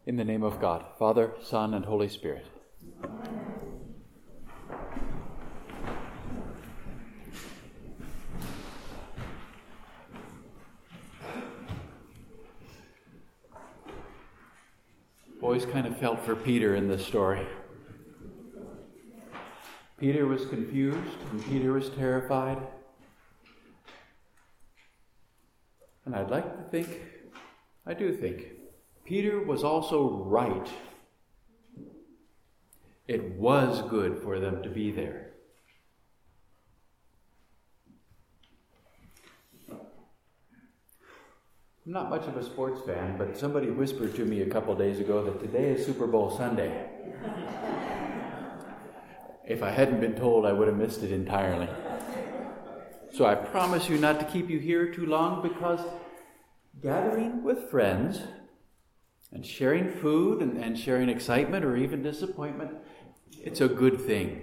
In the name of God, Father, Son, and Holy Spirit. Always kind of felt for Peter in this story. Peter was confused and Peter was terrified. And I do think, Peter was also right. It was good for them to be there. I'm not much of a sports fan, but somebody whispered to me a couple days ago that today is Super Bowl Sunday. If I hadn't been told, I would have missed it entirely. So I promise you not to keep you here too long, because gathering with friends and sharing food and sharing excitement or even disappointment, it's a good thing.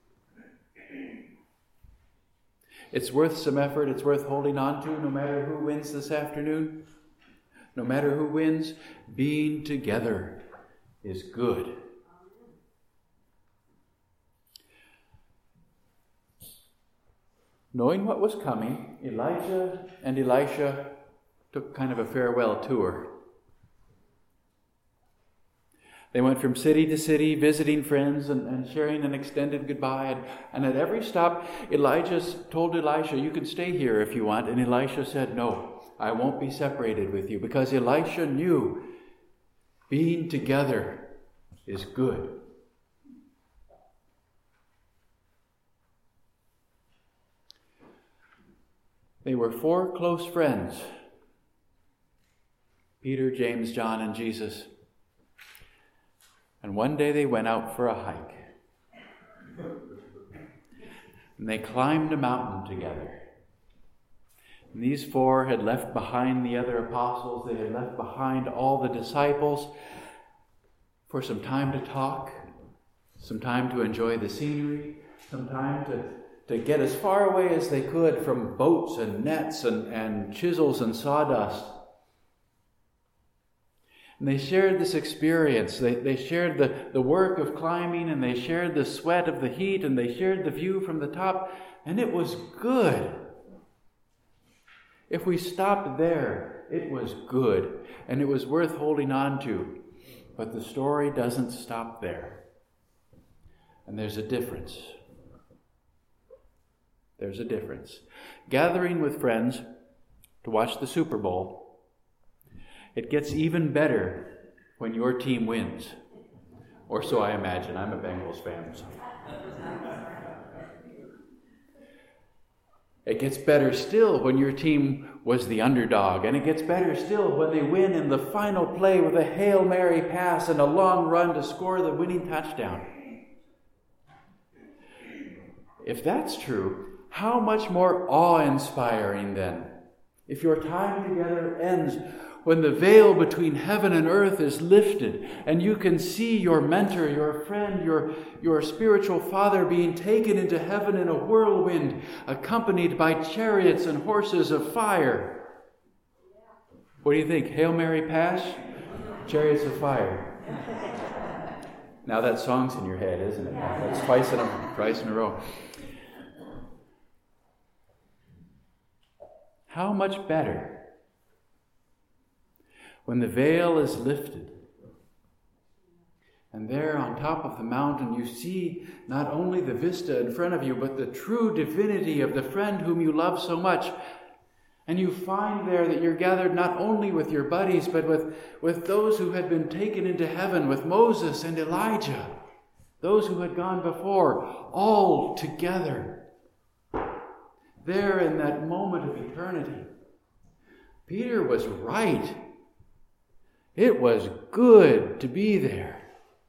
It's worth some effort. It's worth holding on to, no matter who wins this afternoon. No matter who wins, being together is good. Knowing what was coming, Elijah and Elisha took kind of a farewell tour. They went from city to city, visiting friends and sharing an extended goodbye. And at every stop, Elijah told Elisha, "You can stay here if you want." And Elisha said, "No, I won't be separated with you," because Elisha knew being together is good. They were 4 close friends: Peter, James, John, and Jesus. And one day they went out for a hike. And they climbed a mountain together. And these 4 had left behind the other apostles. They had left behind all the disciples for some time to talk, some time to enjoy the scenery, some time to get as far away as they could from boats and nets and chisels and sawdust. And they shared this experience. They shared the work of climbing, and they shared the sweat of the heat, and they shared the view from the top, and it was good. If we stopped there, it was good, and it was worth holding on to. But the story doesn't stop there. And there's a difference. There's a difference. Gathering with friends to watch the Super Bowl, it gets even better when your team wins. Or so I imagine. I'm a Bengals fan. So. It gets better still when your team was the underdog. And it gets better still when they win in the final play with a Hail Mary pass and a long run to score the winning touchdown. If that's true, how much more awe-inspiring then, if your time together ends when the veil between heaven and earth is lifted and you can see your mentor, your friend, your spiritual father being taken into heaven in a whirlwind, accompanied by chariots and horses of fire. What do you think? Hail Mary pass? Chariots of fire. Now that song's in your head, isn't it? That's twice in a row. How much better when the veil is lifted, and there on top of the mountain you see not only the vista in front of you, but the true divinity of the friend whom you love so much. And you find there that you're gathered not only with your buddies, but with those who had been taken into heaven, with Moses and Elijah, those who had gone before, all together. There in that moment of eternity. Peter was right. It was good to be there.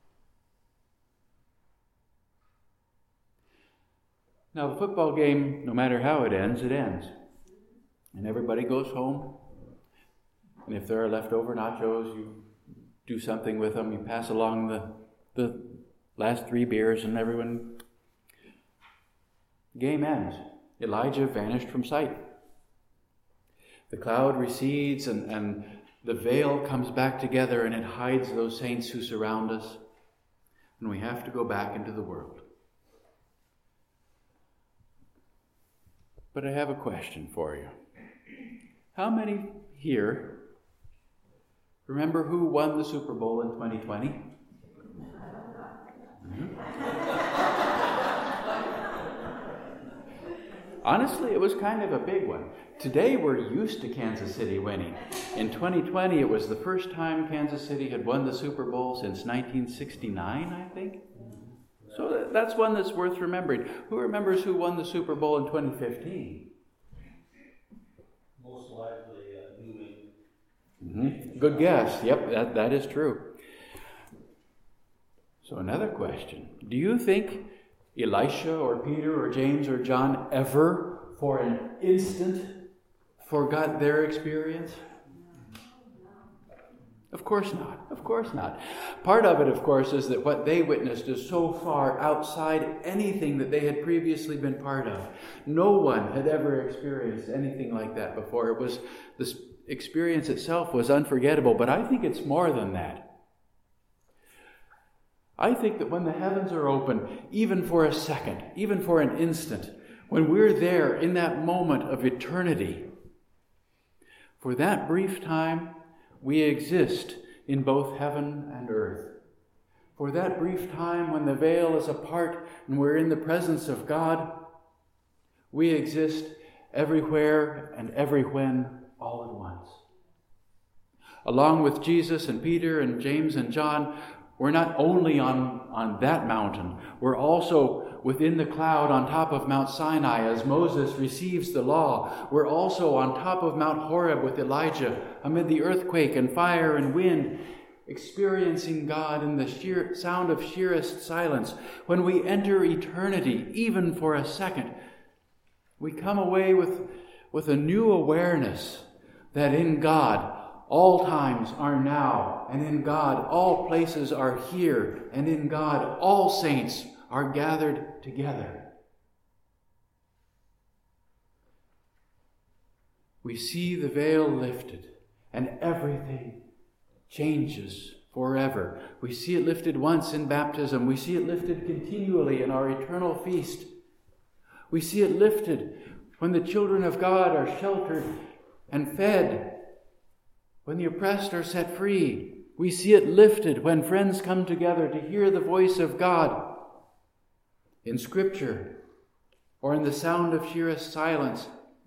Now, the football game, no matter how it ends, it ends. And everybody goes home. And if there are leftover nachos, you do something with them. You pass along the last 3 beers, and everyone... Game ends. Elijah vanished from sight. The cloud recedes, and the veil comes back together and it hides those saints who surround us, and we have to go back into the world. But I have a question for you. How many here remember who won the Super Bowl in 2020? Honestly, it was kind of a big one. Today, we're used to Kansas City winning. In 2020, it was the first time Kansas City had won the Super Bowl since 1969, I think. So that's one that's worth remembering. Who remembers who won the Super Bowl in 2015? Most likely New England. Good guess. Yep, that is true. So another question. Do you think Elisha or Peter or James or John ever, for an instant, forgot their experience? Of course not. Of course not. Part of it, of course, is that what they witnessed is so far outside anything that they had previously been part of. No one had ever experienced anything like that before. This experience itself was unforgettable, but I think it's more than that. I think that when the heavens are open, even for a second, even for an instant, when we're there in that moment of eternity, for that brief time, we exist in both heaven and earth. For that brief time when the veil is apart and we're in the presence of God, we exist everywhere and everywhen all at once. Along with Jesus and Peter and James and John, we're not only on that mountain, we're also within the cloud on top of Mount Sinai as Moses receives the law. We're also on top of Mount Horeb with Elijah amid the earthquake and fire and wind, experiencing God in the sound of sheerest silence. When we enter eternity, even for a second, we come away with a new awareness that in God, all times are now, and in God, all places are here, and in God, all saints are gathered together. We see the veil lifted, and everything changes forever. We see it lifted once in baptism. We see it lifted continually in our eternal feast. We see it lifted when the children of God are sheltered and fed, when the oppressed are set free. We see it lifted when friends come together to hear the voice of God in Scripture or in the sound of sheerest silence.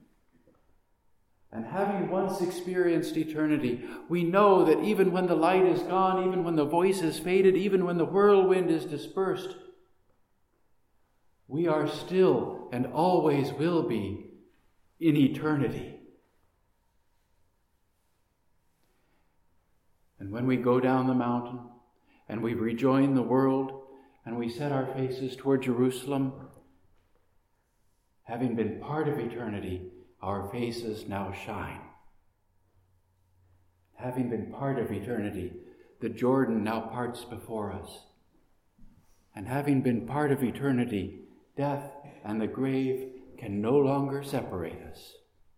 And having once experienced eternity, we know that even when the light is gone, even when the voice is faded, even when the whirlwind is dispersed, we are still and always will be in eternity. And when we go down the mountain and we rejoin the world and we set our faces toward Jerusalem, having been part of eternity, our faces now shine. Having been part of eternity, the Jordan now parts before us. And having been part of eternity, death and the grave can no longer separate us.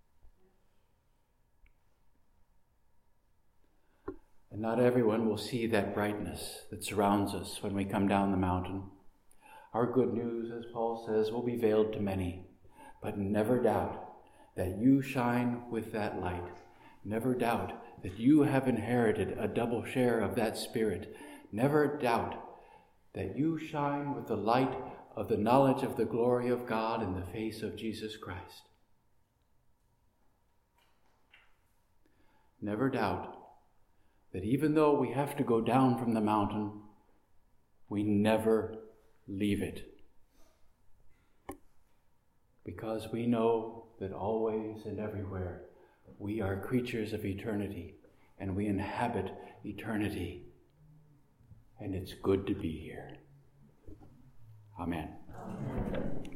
And not everyone will see that brightness that surrounds us when we come down the mountain. Our good news, as Paul says, will be veiled to many. But never doubt that you shine with that light. Never doubt that you have inherited a double share of that Spirit. Never doubt that you shine with the light of the knowledge of the glory of God in the face of Jesus Christ. Never doubt that even though we have to go down from the mountain, we never leave it. Because we know that always and everywhere we are creatures of eternity and we inhabit eternity. And it's good to be here. Amen.